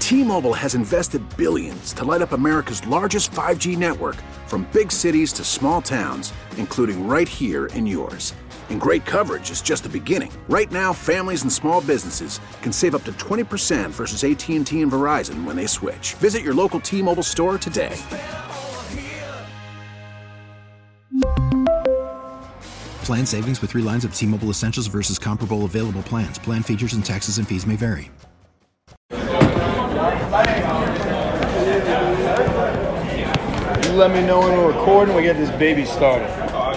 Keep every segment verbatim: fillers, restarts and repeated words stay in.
T-Mobile has invested billions to light up America's largest five G network, from big cities to small towns, including right here in yours. And great coverage is just the beginning. Right now, families and small businesses can save up to twenty percent versus A T and T and Verizon when they switch. Visit your local T-Mobile store today. Plan savings with three lines of T-Mobile Essentials versus comparable available plans. Plan features and taxes and fees may vary. You let me know when we're recording, we get this baby started.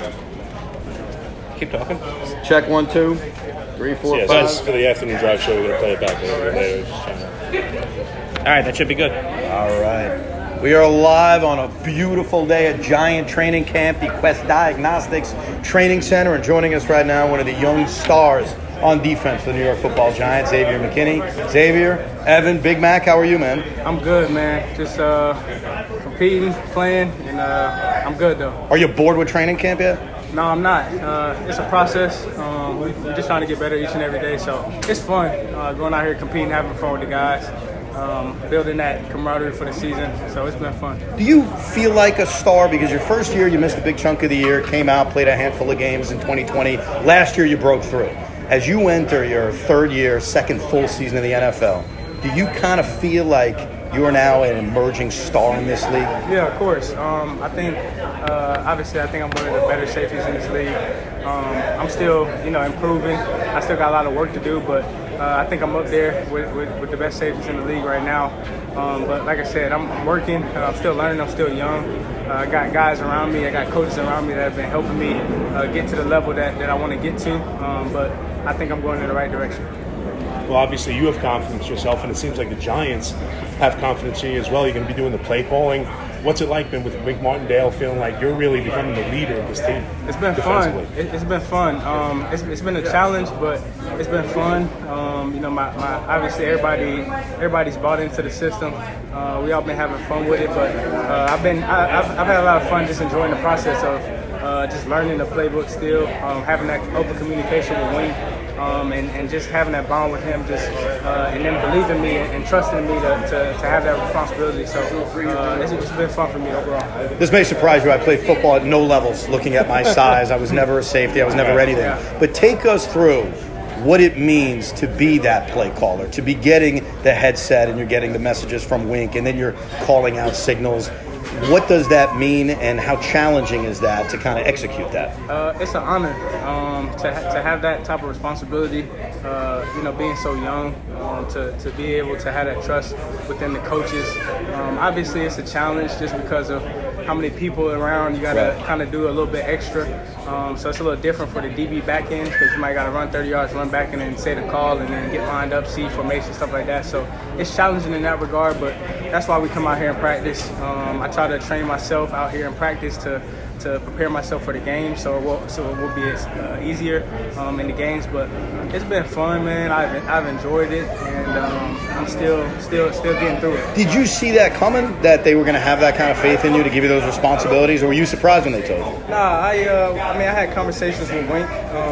Keep talking. Check one, two, three, four, yeah, five. So this is for the afternoon drive show. We're going to play it back a little bit later. Just trying to... All right, that should be good. All right. We are live on a beautiful day at Giant Training Camp, the Quest Diagnostics Training Center. And joining us right now, one of the young stars on defense for the New York Football Giants, Xavier McKinney. Xavier, Evan, Big Mac, how are you, man? I'm good, man. Just uh, competing, playing, and uh, I'm good, though. Are you bored with training camp yet? No, I'm not. Uh, it's a process. Um, we, we're just trying to get better each and every day, so it's fun uh, going out here competing, having fun with the guys, um, building that camaraderie for the season. So it's been fun. Do you feel like a star? Because your first year, you missed a big chunk of the year, came out, played a handful of games in twenty twenty. Last year, you broke through. As you enter your third year, second full season in the N F L, do you kind of feel like you are now an emerging star in this league? Yeah, of course. Um, I think, uh, obviously, I think I'm one of the better safeties in this league. Um, I'm still, you know, improving. I still got a lot of work to do, but uh, I think I'm up there with, with, with the best safeties in the league right now. Um, but like I said, I'm, I'm working. Uh, I'm still learning. I'm still young. Uh, I got guys around me. I got coaches around me that have been helping me uh, get to the level that, that I want to get to. Um, but I think I'm going in the right direction. Well, obviously, you have confidence yourself, and it seems like the Giants have confidence in you as well. You're going to be doing the play calling. What's it like been with Wink Martindale, feeling like you're really becoming the leader of this team? It's been fun. It, it's been fun. Um, it's, it's been a challenge, but it's been fun. Um, you know, my, my obviously everybody everybody's bought into the system. Uh, we all been having fun with it, but uh, I've been I, I've, I've had a lot of fun just enjoying the process of uh, just learning the playbook still, um, having that open communication with Wink. Um, and, and just having that bond with him, just uh, and then believing me and, and trusting me to, to, to have that responsibility. So uh, it's, it's been fun for me overall. This may surprise you. I played football at no levels. Looking at my size, I was never a safety. I was never anything. Yeah. But take us through what it means to be that play caller, to be getting the headset and you're getting the messages from Wink, and then you're calling out signals. What does that mean, and how challenging is that to kind of execute that? Uh, it's an honor um, to ha- to have that type of responsibility. Uh, you know, being so young, um, to to be able to have that trust within the coaches. Um, obviously, it's a challenge just because of how many people around. You got to Right. kind of do a little bit extra. Um, so it's a little different for the D B back end because you might got to run thirty yards, run back, and then say the call, and then get lined up, see formation, stuff like that. So it's challenging in that regard, but that's why we come out here and practice. Um, I try to train myself out here in practice to to prepare myself for the game, so it will, so it will be uh, easier um, in the games. But it's been fun, man. I've I've enjoyed it, and um, I'm still still still getting through it. Did you see that coming, that they were going to have that kind of faith in you to give you those responsibilities, or were you surprised when they told you? Nah, I uh, I mean I had conversations with Wink,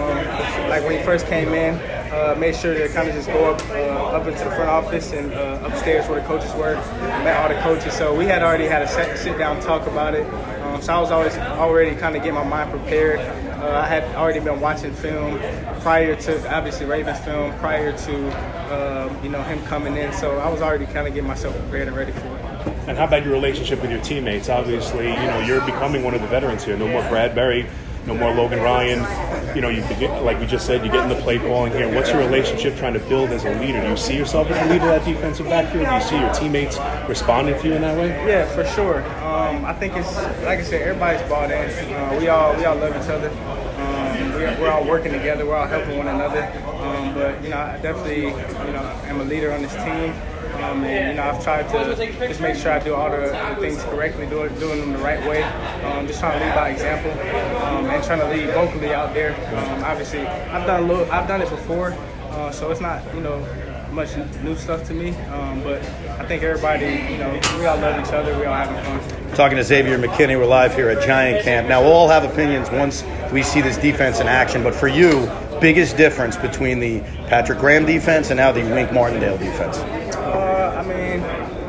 um, like when he first came in. Uh, made sure to kind of just go up uh, up into the front office and uh, upstairs where the coaches were, met all the coaches. So we had already had a set, sit down talk about it. Um, so I was always already kind of getting my mind prepared. Uh, I had already been watching film prior to, obviously, Ravens film, prior to uh, you know him coming in. So I was already kind of getting myself prepared and ready for it. And how about your relationship with your teammates? Obviously, you know, you're becoming one of the veterans here. No more Bradbury, no more Logan Ryan. You know, you begin, like we just said, you get in the play calling here. What's your relationship trying to build as a leader? Do you see yourself as a leader of that defensive backfield? Do you see your teammates responding to you in that way? Yeah, for sure. Um, I think it's, like I said, everybody's bought in. Uh, we all we all love each other. Um, we're, we're all working together. We're all helping one another. Um, but, you know, I definitely, you know, am a leader on this team. Um, and, you know, I've tried to just make sure I do all the, the things correctly, do it, doing them the right way. Um, just trying to lead by example, um, and trying to lead vocally out there. Um, obviously, I've done a little, I've done it before, uh, so it's not, you know, much new stuff to me. Um, but I think everybody, you know, we all love each other. We all having fun. Talking to Xavier McKinney, we're live here at Giant Camp. Now, we'll all have opinions once we see this defense in action, but for you, biggest difference between the Patrick Graham defense and now the Wink Martindale defense? Uh, I mean,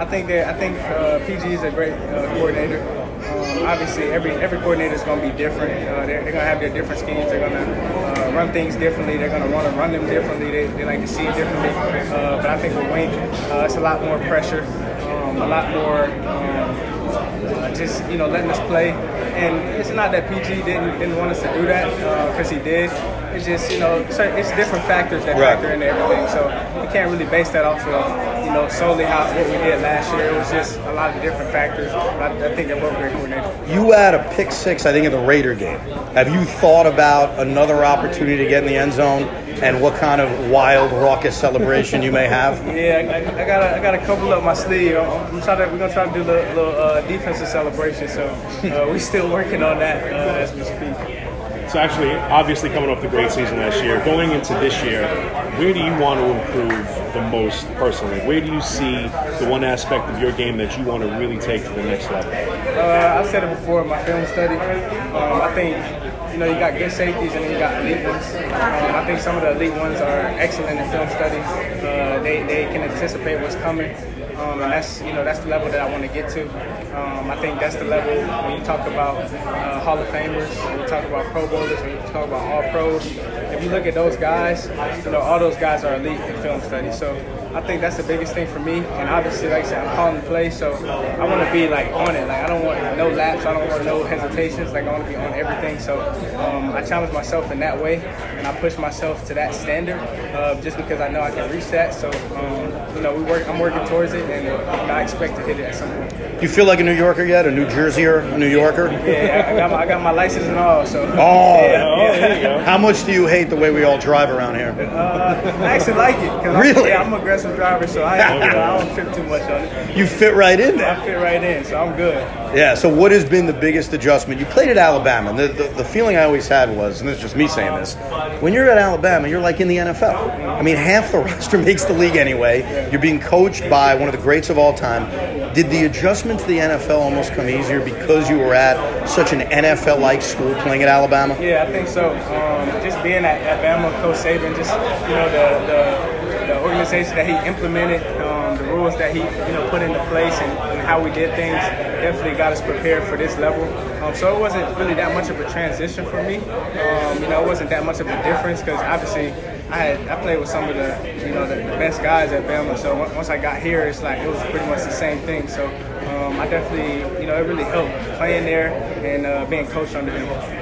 I think that I think uh, P G is a great uh, coordinator. Um, obviously, every every coordinator is going to be different. Uh, they're they're going to have their different schemes. They're going to uh, run things differently. They're going to want to run them differently. They, they like to see it differently. Uh, but I think with Wink, uh, it's a lot more pressure, um, a lot more um, uh, just you know letting us play. And it's not that P G didn't didn't want us to do that because uh, he did. It's just you know it's different factors that right. factor into everything. So we can't really base that off of you know solely how what we did last year. It was just a lot of different factors. I, I think that we're great coordinator. You had a pick six, I think, in the Raider game. Have you thought about another opportunity to get in the end zone and what kind of wild, raucous celebration you may have? Yeah, I, I got a, I got a couple up my sleeve. I'm, I'm trying to, we're gonna try to do a little, little uh, defensive celebration. So uh, we're still working on that uh, as we speak. So actually, obviously coming off the great season last year, going into this year, where do you want to improve the most personally? Where do you see the one aspect of your game that you want to really take to the next level? Uh, I've said it before in my film study. Um, I think you know you got good safeties and then you got elite ones. Um, I think some of the elite ones are excellent in film study. Uh, they they can anticipate what's coming. Um, and that's you know that's the level that I want to get to. Um, I think that's the level when you talk about uh, Hall of Famers, when you talk about Pro Bowlers, when you talk about All Pros. If you look at those guys, you know all those guys are elite in film study. So I think that's the biggest thing for me. And obviously, like I said, I'm calling the play, so I want to be like on it. Like I don't want no laps, I don't want no hesitations. Like I want to be on everything. So um, I challenge myself in that way, and I push myself to that standard, uh, just because I know I can reach that. So um, you know, we work. I'm working towards it, and I expect to hit it at some point. Do you feel like a New Yorker yet? A New Jerseyer? A New Yorker? Yeah, I got my, I got my license and all. So. Oh, yeah, oh yeah. there you go. How much do you hate the way we all drive around here? Uh, I actually like it. Cause Really? I'm, yeah, I'm an aggressive driver, so I, you know, I don't trip too much on it. You fit right in there. I fit right in, so I'm good. Yeah, so what has been the biggest adjustment? You played at Alabama, and the, the, the feeling I always had was, and this is just me saying this, when you're at Alabama, you're like in the N F L. I mean, half the roster makes the league anyway. You're being coached by one of the greats of all time. Did the adjustment to the N F L almost come easier because you were at such an N F L-like school playing at Alabama? Yeah, I think so. Um, just being at Alabama, Coach Saban, just, you know, the, the, the organization that he implemented, um, the rules that he, you know, put into place and, and how we did things definitely got us prepared for this level. Um, so it wasn't really that much of a transition for me. Um, you know, it wasn't that much of a difference because obviously I had I played with some of the, you know, the, the best guys at Bama. So once I got here, it's like it was pretty much the same thing. So um, I definitely, you know, it really helped playing there and uh, being coached under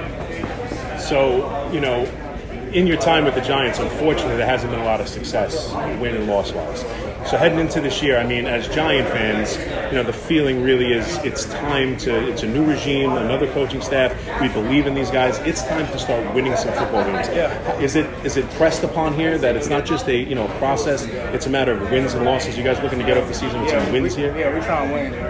him. So, you know, in your time with the Giants, unfortunately, there hasn't been a lot of success, win and loss-wise. So heading into this year, I mean, as Giant fans, you know, the feeling really is it's time to, it's a new regime, another coaching staff. We believe in these guys. It's time to start winning some football games. Yeah. Is it is it pressed upon here that it's not just a, you know, process, it's a matter of wins and losses? You guys looking to get off the season with yeah, some wins we, here? Yeah, we're trying to win.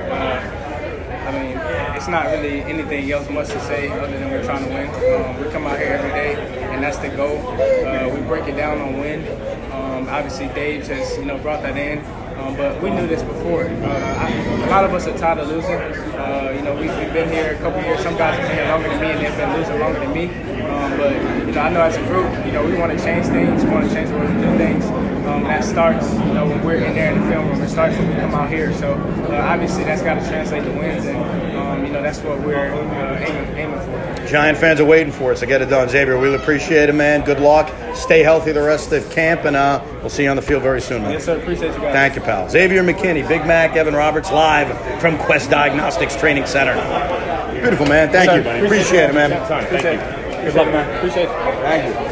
Uh, I mean, it's not really anything else much to say other than we're trying to win. Um, we come out here every day, and that's the goal. Uh, we break it down on win. Um, obviously, Dave has, you know, brought that in. Um, but we knew this before. Uh, I, a lot of us are tired of losing. Uh, you know, we, we've been here a couple years. Some guys have been here longer than me, and they've been losing longer than me. Um, but you know, I know as a group, you know, we want to change things. We want to change the way we do things. Um, that starts, you know, when we're in there in the film room. It starts when we come out here. So uh, obviously, that's got to translate to wins, and um, you know, that's what we're uh, aiming, aiming for. Giant fans are waiting for us to get it done. Xavier, we really appreciate it, man. Good luck. Stay healthy the rest of camp, and uh, we'll see you on the field very soon, man. Yes, sir. Appreciate you guys. Thank you, pal. Xavier McKinney, Big Mac, Evan Roberts, live from Quest Diagnostics Training Center. Beautiful, man. Thank Yes, you. sir. Appreciate it, man. Appreciate it. Good luck, man. Appreciate it. Thank you.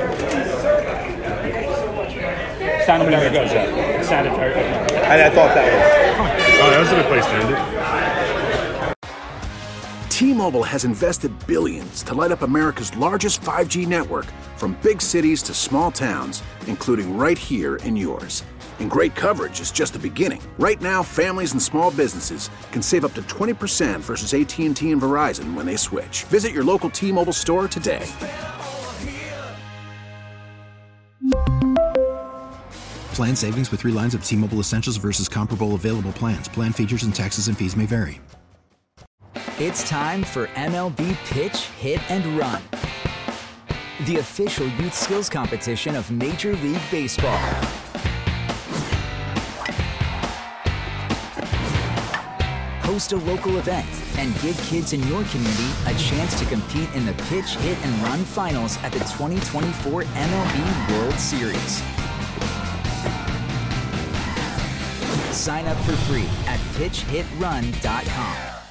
Sounded very good. It sounded very good. I, I thought that was. Oh, that was a good place to end it. T-Mobile has invested billions to light up America's largest five G network, from big cities to small towns, including right here in yours. And great coverage is just the beginning. Right now, families and small businesses can save up to twenty percent versus A T and T and Verizon when they switch. Visit your local T-Mobile store today. Plan savings with three lines of T-Mobile Essentials versus comparable available plans. Plan features and taxes and fees may vary. It's time for M L B Pitch, Hit, and Run, the official youth skills competition of Major League Baseball. host a local event, and give kids in your community a chance to compete in the Pitch, Hit, and Run finals at the twenty twenty-four M L B World Series. Sign up for free at pitch hit run dot com.